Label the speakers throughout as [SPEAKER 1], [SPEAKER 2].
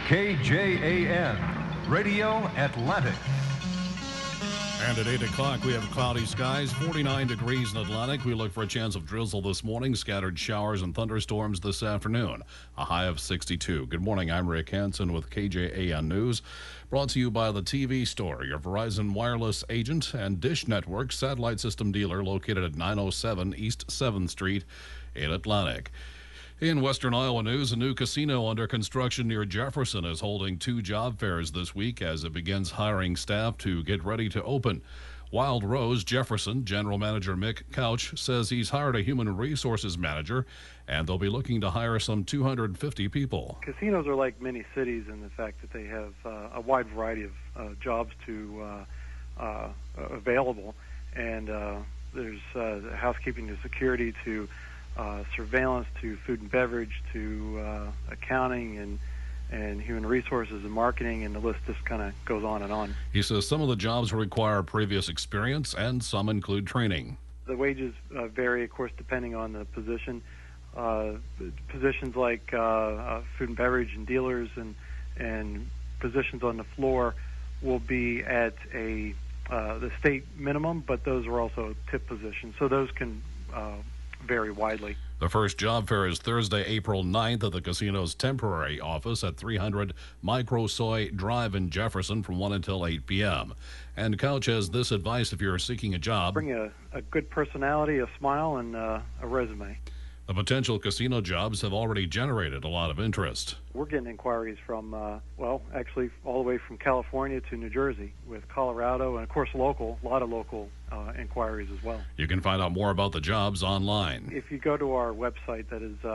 [SPEAKER 1] KJAN, Radio Atlantic.
[SPEAKER 2] And at 8 o'clock, we have cloudy skies, 49 degrees in Atlantic. We look for a chance of drizzle this morning, scattered showers and thunderstorms this afternoon, a high of 62. Good morning, I'm Rick Hansen with KJAN News, brought to you by the TV Store, your Verizon wireless agent and Dish Network satellite system dealer located at 907 East 7th Street in Atlantic. In Western Iowa news, a new casino under construction near Jefferson is holding 2 job fairs this week as it begins hiring staff to get ready to open. Wild Rose Jefferson General Manager Mick Couch says he's hired a human resources manager, and they'll be looking to hire some 250 people.
[SPEAKER 3] Casinos are like many cities in the fact that they have a wide variety of jobs available, and there's housekeeping to security to surveillance to food and beverage to accounting and human resources and marketing, and the list just kind of goes on and on.
[SPEAKER 2] He says some of the jobs require previous experience and some include training.
[SPEAKER 3] The wages vary, of course, depending on the position. Positions like food and beverage and dealers and positions on the floor will be at the state minimum, but those are also tip positions, so those can vary widely.
[SPEAKER 2] The first job fair is Thursday, April 9th at the casino's temporary office at 300 Microsoy Drive in Jefferson from 1 until 8 p.m. And Couch has this advice if you're seeking a job.
[SPEAKER 3] Bring a good personality, a smile, and a resume.
[SPEAKER 2] The potential casino jobs have already generated a lot of interest.
[SPEAKER 3] We're getting inquiries from, actually all the way from California to New Jersey, with Colorado, and of course a lot of local inquiries as well.
[SPEAKER 2] You can find out more about the jobs online.
[SPEAKER 3] If you go to our website, that is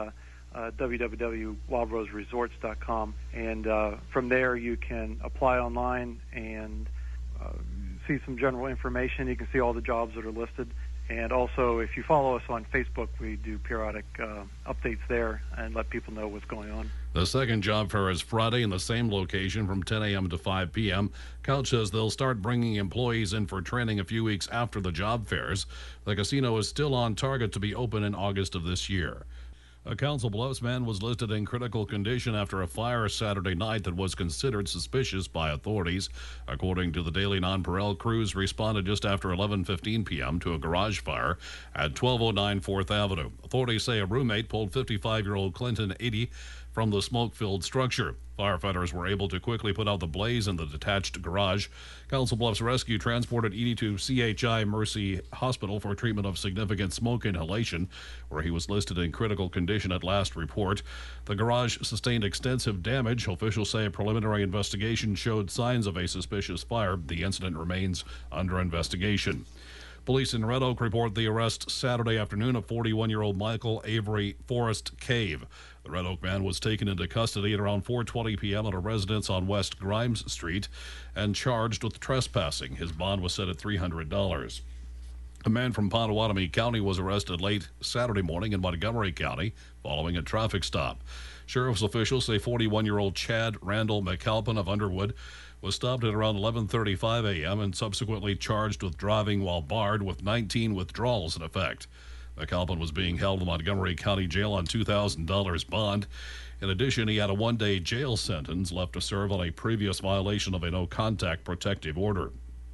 [SPEAKER 3] www.wildroseresorts.com, and from there you can apply online and see some general information. You can see all the jobs that are listed. And also, if you follow us on Facebook, we do periodic updates there and let people know what's going on.
[SPEAKER 2] The second job fair is Friday in the same location from 10 a.m. to 5 p.m. Couch says they'll start bringing employees in for training a few weeks after the job fairs. The casino is still on target to be open in August of this year. A Council Bluffs man was listed in critical condition after a fire Saturday night that was considered suspicious by authorities. According to the Daily Nonpareil, crews responded just after 11:15 p.m. to a garage fire at 1209 4th Avenue. Authorities say a roommate pulled 55-year-old Clinton 80 from the smoke-filled structure. Firefighters were able to quickly put out the blaze in the detached garage. Council Bluffs Rescue transported Edie to CHI Mercy Hospital for treatment of significant smoke inhalation, where he was listed in critical condition at last report. The garage sustained extensive damage. Officials say a preliminary investigation showed signs of a suspicious fire. The incident remains under investigation. Police in Red Oak report the arrest Saturday afternoon of 41-year-old Michael Avery Forrest Cave. The Red Oak man was taken into custody at around 4:20 p.m. at a residence on West Grimes Street and charged with trespassing. His bond was set at $300. A man from Pottawatomie County was arrested late Saturday morning in Montgomery County following a traffic stop. Sheriff's officials say 41-year-old Chad Randall McAlpin of Underwood was stopped at around 11:35 a.m. and subsequently charged with driving while barred with 19 withdrawals in effect. McAlpin was being held in Montgomery County Jail on $2,000 bond. In addition, he had a one-day jail sentence left to serve on a previous violation of a no-contact protective order.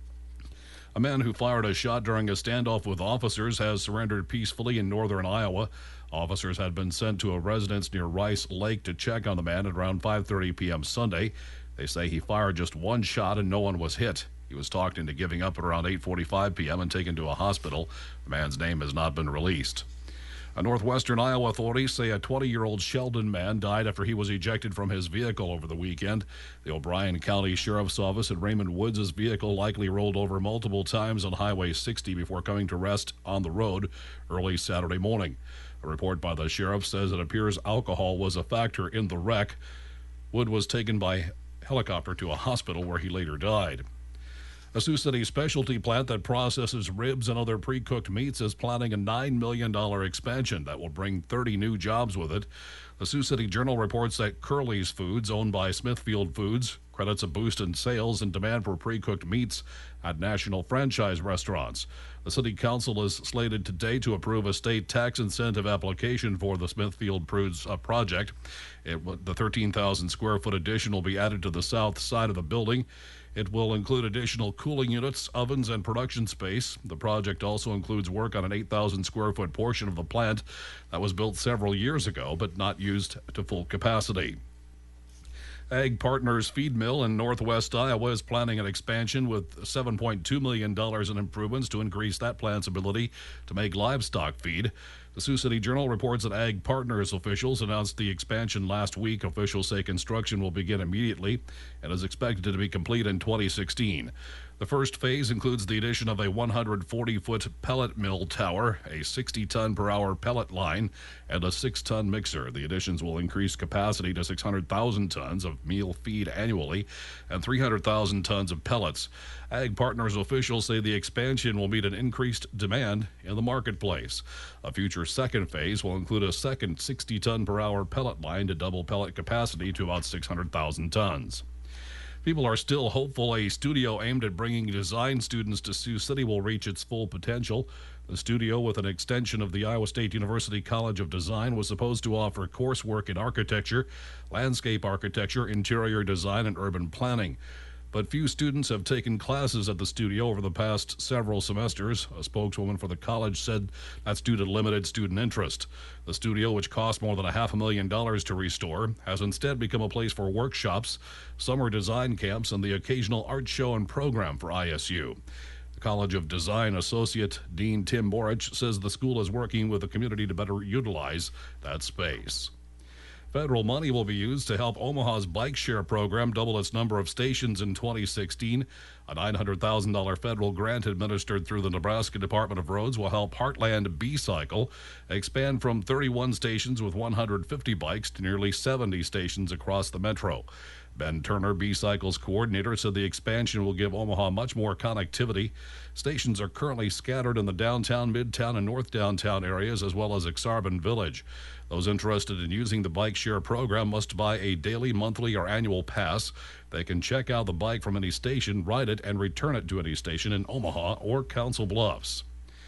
[SPEAKER 2] A man who fired a shot during a standoff with officers has surrendered peacefully in northern Iowa. Officers had been sent to a residence near Rice Lake to check on the man at around 5:30 p.m. Sunday. They say he fired just one shot and no one was hit. He was talked into giving up at around 8:45 p.m. and taken to a hospital. The man's name has not been released. Northwestern Iowa authorities say a 20-year-old Sheldon man died after he was ejected from his vehicle over the weekend. The O'Brien County Sheriff's Office at Raymond Woods' vehicle likely rolled over multiple times on Highway 60 before coming to rest on the road early Saturday morning. A report by the sheriff says it appears alcohol was a factor in the wreck. Wood was taken by helicopter to a hospital where he later died. A Sioux City specialty plant that processes ribs and other pre-cooked meats is planning a $9 million expansion that will bring 30 new jobs with it. The Sioux City Journal reports that Curly's Foods, owned by Smithfield Foods, credits a boost in sales and demand for pre-cooked meats at national franchise restaurants. The City Council is slated today to approve a state tax incentive application for the Smithfield Prudes project. The 13,000 square foot addition will be added to the south side of the building. It will include additional cooling units, ovens, and production space. The project also includes work on an 8,000 square foot portion of the plant that was built several years ago but not used to full capacity. Ag Partners Feed Mill in northwest Iowa is planning an expansion with $7.2 million in improvements to increase that plant's ability to make livestock feed. The Sioux City Journal reports that Ag Partners officials announced the expansion last week. Officials say construction will begin immediately and is expected to be complete in 2016. The first phase includes the addition of a 140-foot pellet mill tower, a 60-ton-per-hour pellet line, and a 6-ton mixer. The additions will increase capacity to 600,000 tons of meal feed annually and 300,000 tons of pellets. Ag Partners officials say the expansion will meet an increased demand in the marketplace. A future second phase will include a second 60-ton-per-hour pellet line to double pellet capacity to about 600,000 tons. People are still hopeful a studio aimed at bringing design students to Sioux City will reach its full potential. The studio, with an extension of the Iowa State University College of Design, was supposed to offer coursework in architecture, landscape architecture, interior design, and urban planning. But few students have taken classes at the studio over the past several semesters. A spokeswoman for the college said that's due to limited student interest. The studio, which cost more than $500,000 to restore, has instead become a place for workshops, summer design camps, and the occasional art show and program for ISU. The College of Design Associate Dean Tim Borich says the school is working with the community to better utilize that space. Federal money will be used to help Omaha's bike share program double its number of stations in 2016. A $900,000 federal grant administered through the Nebraska Department of Roads will help Heartland B-Cycle expand from 31 stations with 150 bikes to nearly 70 stations across the metro. Ben Turner, B-Cycle's coordinator, said the expansion will give Omaha much more connectivity. Stations are currently scattered in the downtown, midtown, and north downtown areas, as well as Aksarben Village. Those interested in using the bike share program must buy a daily, monthly, or annual pass. They can check out the bike from any station, ride it, and return it to any station in Omaha or Council Bluffs.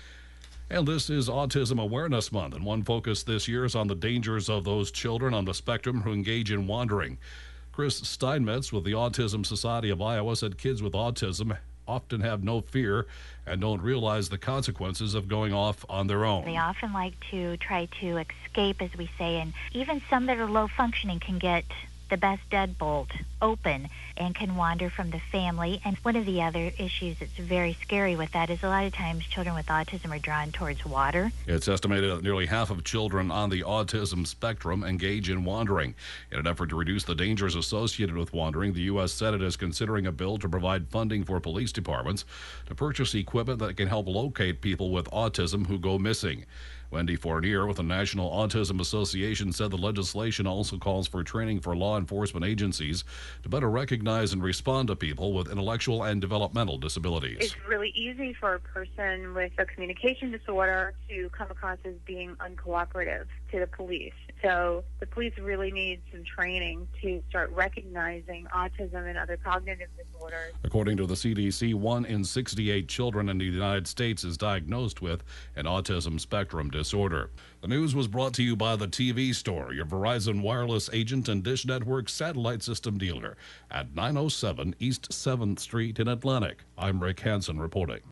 [SPEAKER 2] And this is Autism Awareness Month, and one focus this year is on the dangers of those children on the spectrum who engage in wandering. Chris Steinmetz with the Autism Society of Iowa said kids with autism often have no fear and don't realize the consequences of going off on their own.
[SPEAKER 4] They often like to try to escape, as we say, and even some that are low functioning can get the best deadbolt open and can wander from the family. And one of the other issues that's very scary with that is a lot of times children with autism are drawn towards water.
[SPEAKER 2] It's estimated that nearly half of children on the autism spectrum engage in wandering. In an effort to reduce the dangers associated with wandering, the U.S. Senate is considering a bill to provide funding for police departments to purchase equipment that can help locate people with autism who go missing. Wendy Fournier with the National Autism Association said the legislation also calls for training for law enforcement agencies to better recognize and respond to people with intellectual and developmental disabilities.
[SPEAKER 5] It's really easy for a person with a communication disorder to come across as being uncooperative to the police. So the police really need some training to start recognizing autism and other cognitive disorders.
[SPEAKER 2] According to the CDC, 1 in 68 children in the United States is diagnosed with an autism spectrum disorder. The news was brought to you by the TV Store, your Verizon Wireless agent and Dish Network satellite system dealer at 907 East 7th Street in Atlantic. I'm Rick Hansen reporting.